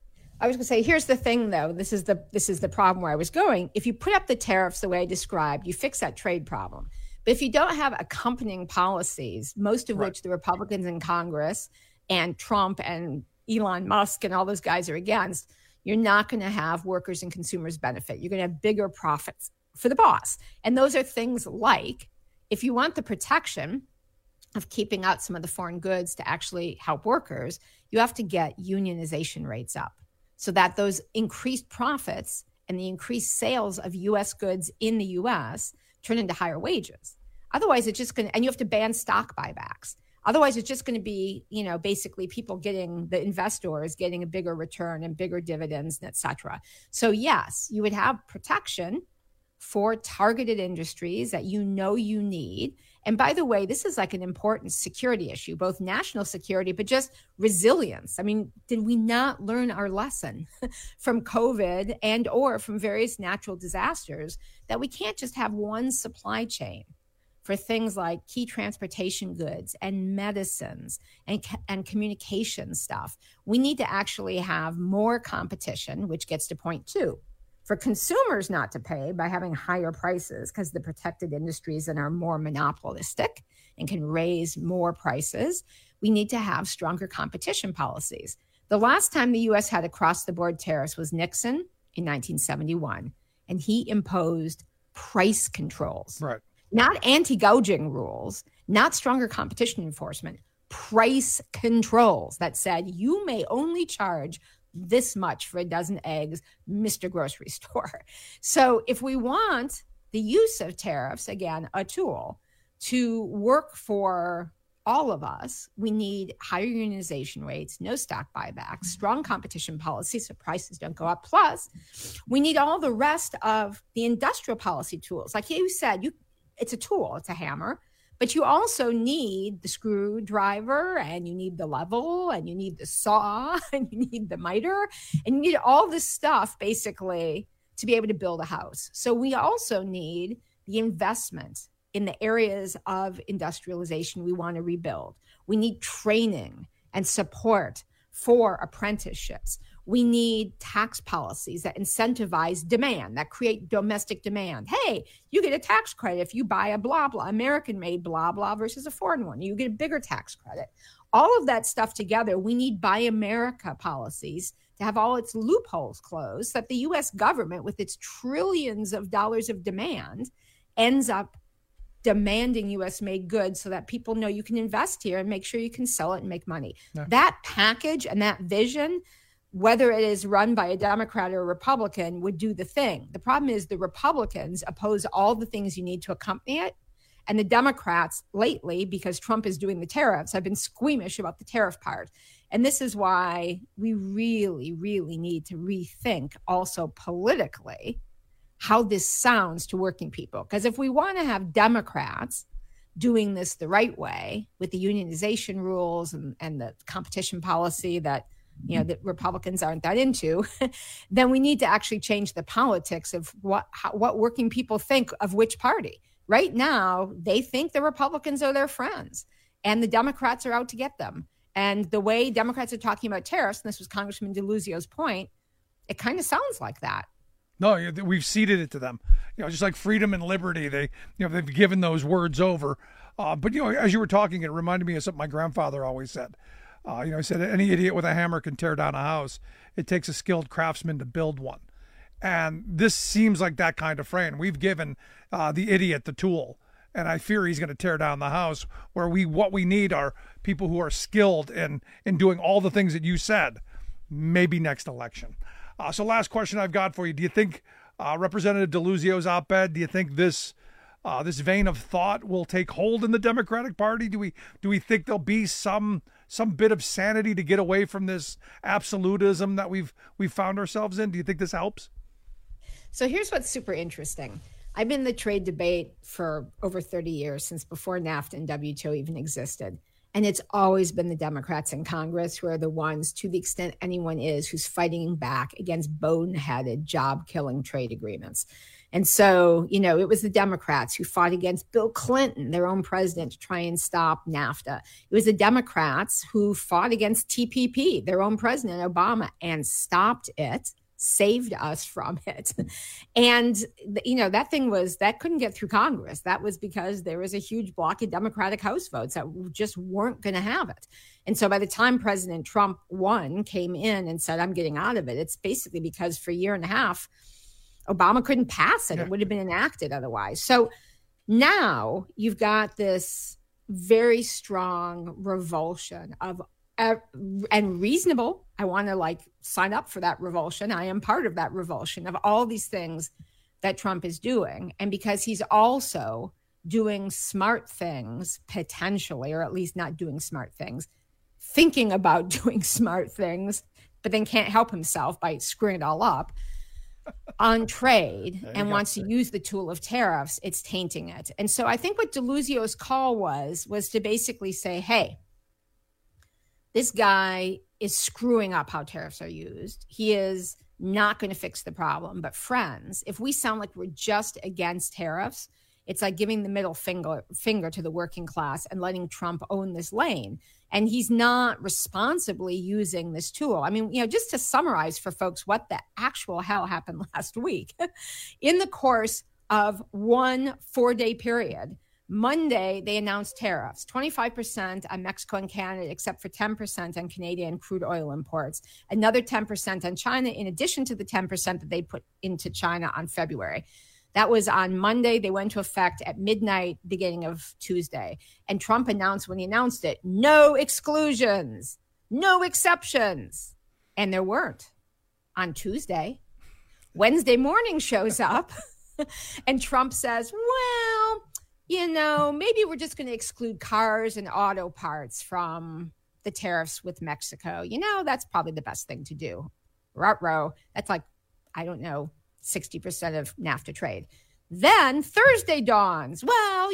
I was going to say, here's the thing, though. This is the problem where I was going. If you put up the tariffs the way I described, you fix that trade problem. But if you don't have accompanying policies, most of which the Republicans in Congress and Trump and Elon Musk and all those guys are against, you're not going to have workers and consumers benefit. You're going to have bigger profits for the boss. And those are things like, if you want the protection of keeping out some of the foreign goods to actually help workers, you have to get unionization rates up so that those increased profits and the increased sales of U.S. goods in the U.S. turn into higher wages. Otherwise, it's just going to, and you have to ban stock buybacks. Otherwise, it's just going to be, basically people the investors getting a bigger return and bigger dividends, et cetera. So yes, you would have protection for targeted industries that you need. And by the way, this is like an important security issue, both national security, but just resilience. I mean, did we not learn our lesson from COVID and or from various natural disasters that we can't just have one supply chain for things like key transportation goods and medicines and communication stuff? We need to actually have more competition, which gets to point two. For consumers not to pay by having higher prices because the protected industries are more monopolistic and can raise more prices, we need to have stronger competition policies. The last time the U.S. had across-the-board tariffs was Nixon in 1971, and he imposed price controls. Right. Not anti-gouging rules, not stronger competition enforcement, price controls that said you may only charge this much for a dozen eggs, Mr. Grocery Store. So if we want the use of tariffs, again, a tool to work for all of us, we need higher unionization rates, no stock buybacks, strong competition policies so prices don't go up. Plus, we need all the rest of the industrial policy tools. Like you said, it's a tool, it's a hammer. But you also need the screwdriver, and you need the level, and you need the saw, and you need the miter, and you need all this stuff basically to be able to build a house. So we also need the investment in the areas of industrialization we want to rebuild. We need training and support for apprenticeships. We need tax policies that incentivize demand, that create domestic demand. Hey, you get a tax credit if you buy a blah, blah, American-made blah, blah versus a foreign one. You get a bigger tax credit. All of that stuff together, we need Buy America policies to have all its loopholes closed so that the U.S. government, with its trillions of dollars of demand, ends up demanding U.S.-made goods so that people know you can invest here and make sure you can sell it and make money. Yeah. That package and that vision, whether it is run by a Democrat or a Republican, would do the thing. The problem is the Republicans oppose all the things you need to accompany it. And the Democrats lately, because Trump is doing the tariffs, have been squeamish about the tariff part. And this is why we really, really need to rethink also politically how this sounds to working people. Because if we want to have Democrats doing this the right way with the unionization rules and the competition policy that that Republicans aren't that into, then we need to actually change the politics of what working people think of which party. Right now, they think the Republicans are their friends and the Democrats are out to get them. And the way Democrats are talking about tariffs, and this was Congressman DeLuzio's point, it kind of sounds like that. No, we've ceded it to them. Just like freedom and liberty, they've given those words over. But, as you were talking, it reminded me of something my grandfather always said. He said, any idiot with a hammer can tear down a house. It takes a skilled craftsman to build one. And this seems like that kind of frame. We've given the idiot the tool, and I fear he's going to tear down the house, where what we need are people who are skilled in doing all the things that you said, maybe next election. So last question I've got for you. Do you think Representative DeLuzio's op-ed, do you think this vein of thought will take hold in the Democratic Party? Do we think there'll be some bit of sanity to get away from this absolutism that we've found ourselves in? Do you think this helps? So here's what's super interesting. I've been in the trade debate for over 30 years, since before NAFTA and WTO even existed. And it's always been the Democrats in Congress who are the ones, to the extent anyone is, who's fighting back against boneheaded, job-killing trade agreements. And so, it was the Democrats who fought against Bill Clinton, their own president, to try and stop NAFTA. It was the Democrats who fought against TPP, their own president, Obama, and stopped it, saved us from it. And, that couldn't get through Congress. That was because there was a huge block of Democratic House votes that just weren't going to have it. And so by the time President Trump came in and said, I'm getting out of it, it's basically because for a year and a half, Obama couldn't pass it. Yeah. It would have been enacted otherwise. So now you've got this very strong revulsion and reasonable. I want to sign up for that revulsion. I am part of that revulsion of all these things that Trump is doing. And because he's also doing smart things, potentially, or at least not doing smart things, thinking about doing smart things, but then can't help himself by screwing it all up on trade and wants to use the tool of tariffs, it's tainting it. And so I think what DeLuzio's call was to basically say, hey, this guy is screwing up how tariffs are used. He is not going to fix the problem. But friends, if we sound like we're just against tariffs, it's like giving the middle finger to the working class and letting Trump own this lane. And he's not responsibly using this tool. I mean, just to summarize for folks what the actual hell happened last week. In the course of 1 4-day period, Monday, they announced tariffs, 25% on Mexico and Canada, except for 10% on Canadian crude oil imports, another 10% on China, in addition to the 10% that they put into China on February. That was on Monday. They went into effect at midnight, beginning of Tuesday. And Trump announced when he announced it, no exclusions, no exceptions. And there weren't. On Tuesday, Wednesday morning shows up and Trump says, well, maybe we're just going to exclude cars and auto parts from the tariffs with Mexico. That's probably the best thing to do. Ruh-roh. That's 60% of NAFTA trade. Then Thursday dawns. Well,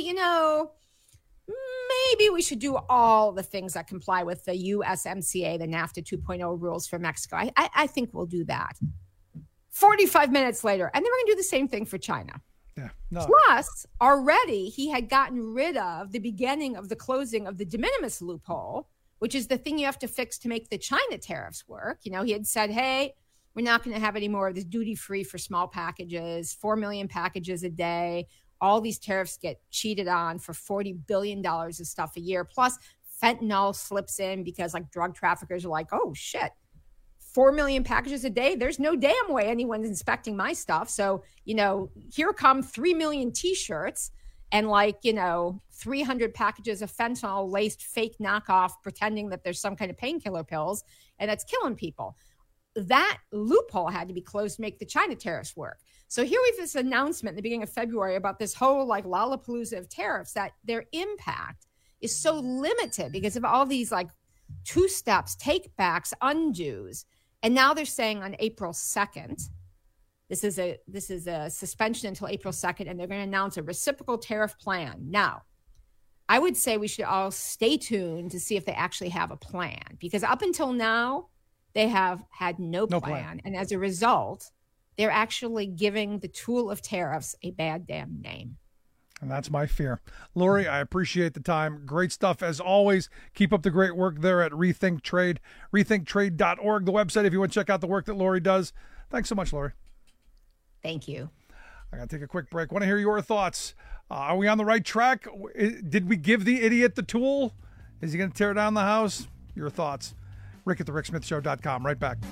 maybe we should do all the things that comply with the USMCA, the NAFTA 2.0 rules for Mexico. I think we'll do that. 45 minutes later, and then we're going to do the same thing for China. Yeah, no. Plus, already he had gotten rid of the beginning of the closing of the de minimis loophole, which is the thing you have to fix to make the China tariffs work. He had said, hey, we're not going to have any more of this duty-free for small packages, 4 million packages a day. All these tariffs get cheated on for $40 billion of stuff a year. Plus, fentanyl slips in because drug traffickers are like, oh, shit, 4 million packages a day? There's no damn way anyone's inspecting my stuff. So, here come 3 million T-shirts and 300 packages of fentanyl-laced fake knockoff pretending that there's some kind of painkiller pills, and that's killing people. That loophole had to be closed to make the China tariffs work. So here we have this announcement in the beginning of February about this whole lollapalooza of tariffs, that their impact is so limited because of all these two steps, take backs, undos. And now they're saying on April 2nd, this is a suspension until April 2nd, and they're going to announce a reciprocal tariff plan. Now, I would say we should all stay tuned to see if they actually have a plan, because up until now, they have had no plan. And as a result, they're actually giving the tool of tariffs a bad damn name. And that's my fear. Lori, I appreciate the time. Great stuff as always. Keep up the great work there at Rethink Trade, rethinktrade.org, the website if you want to check out the work that Lori does. Thanks so much, Lori. Thank you. I got to take a quick break. Want to hear your thoughts Are we on the right track? Did we give the idiot the tool? Is he going to tear down the house? Your thoughts. Rick at thericksmithshow.com. Right back.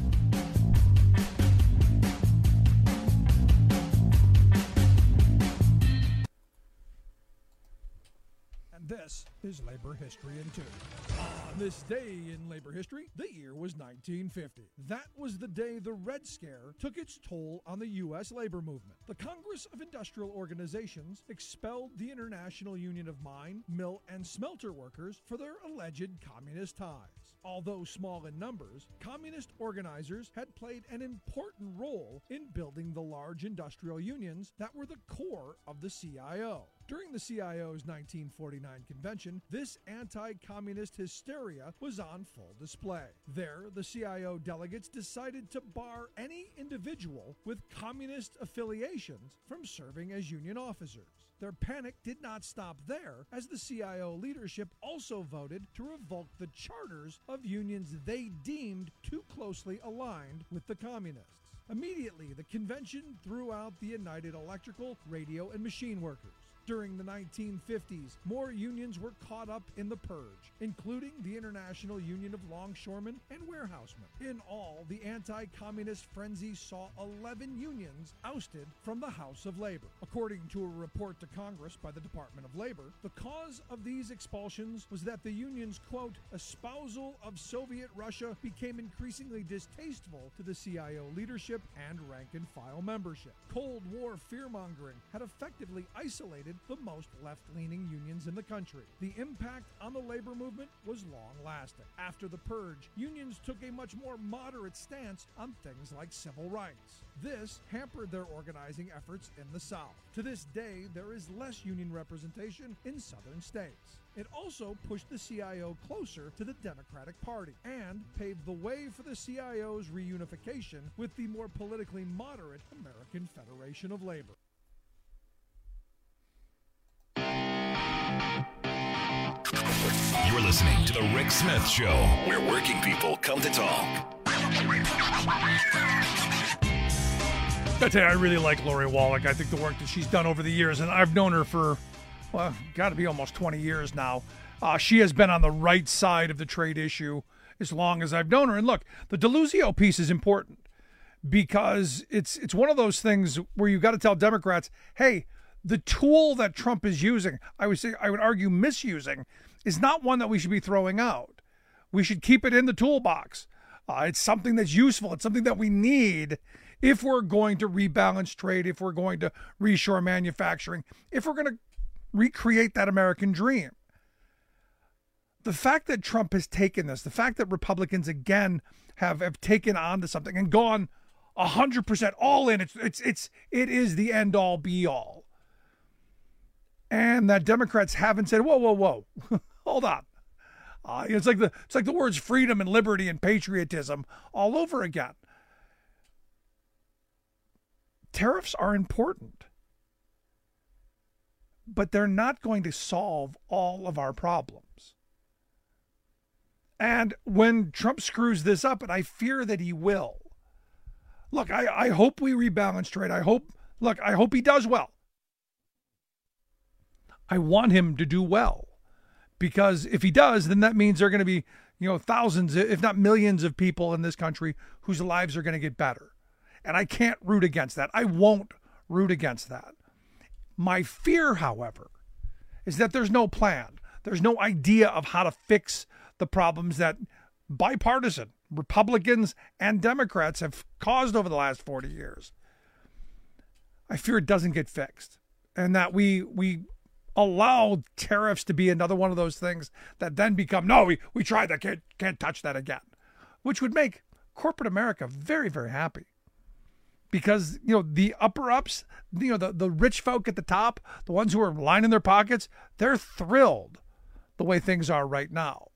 This is Labor History in 2. On this day in labor history, the year was 1950. That was the day the Red Scare took its toll on the U.S. labor movement. The Congress of Industrial Organizations expelled the International Union of Mine, Mill, and Smelter Workers for their alleged communist ties. Although small in numbers, communist organizers had played an important role in building the large industrial unions that were the core of the CIO. During the CIO's 1949 convention, this anti-communist hysteria was on full display. There, the CIO delegates decided to bar any individual with communist affiliations from serving as union officers. Their panic did not stop there, as the CIO leadership also voted to revoke the charters of unions they deemed too closely aligned with the communists. Immediately, the convention threw out the United Electrical, Radio, and Machine Workers. During the 1950s, more unions were caught up in the purge, including the International Union of Longshoremen and Warehousemen. In all, the anti-communist frenzy saw 11 unions ousted from the House of Labor. According to a report to Congress by the Department of Labor, the cause of these expulsions was that the union's, quote, espousal of Soviet Russia became increasingly distasteful to the CIO leadership and rank-and-file membership. Cold War fear-mongering had effectively isolated the most left-leaning unions in the country. The impact on the labor movement was long-lasting. After the purge, unions took a much more moderate stance on things like civil rights. This hampered their organizing efforts in the South. To this day, there is less union representation in southern states. It also pushed the CIO closer to the Democratic Party and paved the way for the CIO's reunification with the more politically moderate American Federation of Labor. You're listening to The Rick Smith Show, where working people come to talk. I tell you, I really like Lori Wallach. I think the work that she's done over the years, and I've known her for, well, got to be almost 20 years now. She has been on the right side of the trade issue as long as I've known her. And look, the Deluzio piece is important because it's one of those things where you've got to tell Democrats, hey, the tool that Trump is using, I would argue misusing, is not one that we should be throwing out. We should keep it in the toolbox. It's something that's useful. It's something that we need if we're going to rebalance trade, if we're going to reshore manufacturing, if we're going to recreate that American dream. The fact that Trump has taken this, the fact that Republicans again have taken on to something and gone 100% all in, it is the end all be all. And that Democrats haven't said, whoa, hold on. It's like the words freedom and liberty and patriotism all over again. Tariffs are important, but they're not going to solve all of our problems. And when Trump screws this up, and I fear that he will, look, I hope we rebalance trade. I hope he does well. I want him to do well, because if he does, then that means there are going to be, thousands, if not millions of people in this country whose lives are going to get better. And I can't root against that. I won't root against that. My fear, however, is that there's no plan. There's no idea of how to fix the problems that bipartisan Republicans and Democrats have caused over the last 40 years. I fear it doesn't get fixed, and that we allow tariffs to be another one of those things that then become, no, we tried that, can't touch that again, which would make corporate America very, very happy. Because, the upper ups, the rich folk at the top, the ones who are lining their pockets, they're thrilled the way things are right now.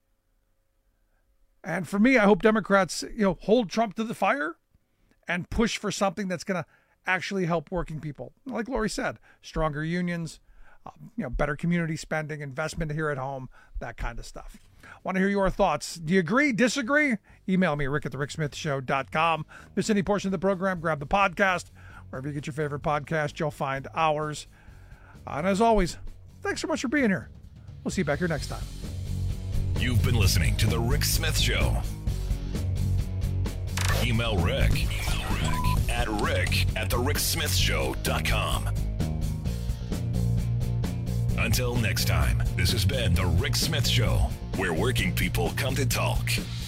And for me, I hope Democrats, hold Trump to the fire and push for something that's going to actually help working people. Like Lori said, stronger unions, better community spending, investment here at home, that kind of stuff. Want to hear your thoughts. Do you agree? Disagree? Email me, Rick at thericksmithshow.com. Miss any portion of the program, grab the podcast. Wherever you get your favorite podcast, you'll find ours. And as always, thanks so much for being here. We'll see you back here next time. You've been listening to The Rick Smith Show. Email Rick at rick@thericksmithshow.com. Until next time, this has been The Rick Smith Show, where working people come to talk.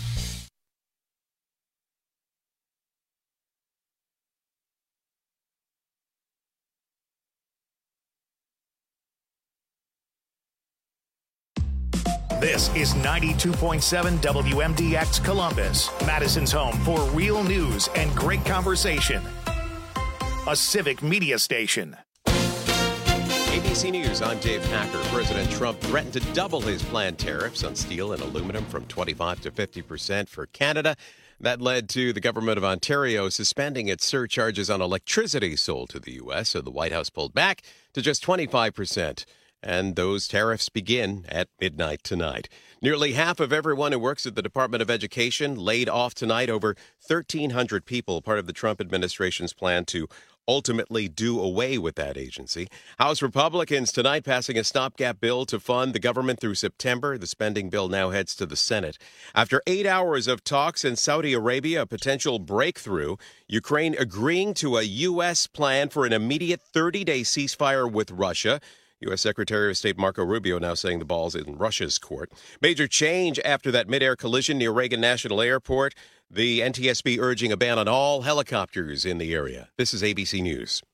This is 92.7 WMDX Columbus, Madison's home for real news and great conversation. A civic media station. ABC News, I'm Dave Packer. President Trump threatened to double his planned tariffs on steel and aluminum from 25% to 50% for Canada. That led to the government of Ontario suspending its surcharges on electricity sold to the U.S., so the White House pulled back to just 25%. And those tariffs begin at midnight tonight. Nearly half of everyone who works at the Department of Education laid off tonight. Over 1,300 people, part of the Trump administration's plan to ultimately do away with that agency. House Republicans tonight passing a stopgap bill to fund the government through September. The spending bill now heads to the Senate. After 8 hours of talks in Saudi Arabia, a potential breakthrough, Ukraine agreeing to a U.S. plan for an immediate 30-day ceasefire with Russia. U.S. Secretary of State Marco Rubio now saying the ball's in Russia's court. Major change after that mid-air collision near Reagan National Airport. The NTSB urging a ban on all helicopters in the area. This is ABC News.